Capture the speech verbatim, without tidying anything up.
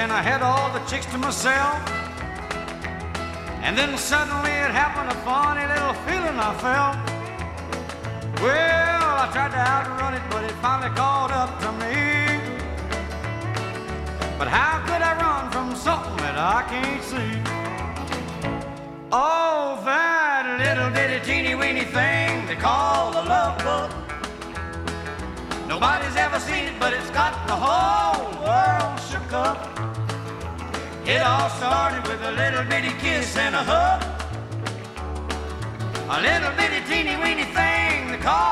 and I had all the chicks to myself. And then suddenly it happened, a funny little feeling I felt. Well, I tried to outrun it, but it finally caught up to me. But how could I run from something that I can't see? Oh, that little bitty teeny weeny thing they call the love bug. Nobody's ever seen it, but it's got the whole world shook up. It all started with a little bitty kiss and a hug. A little bitty teeny weeny thing they call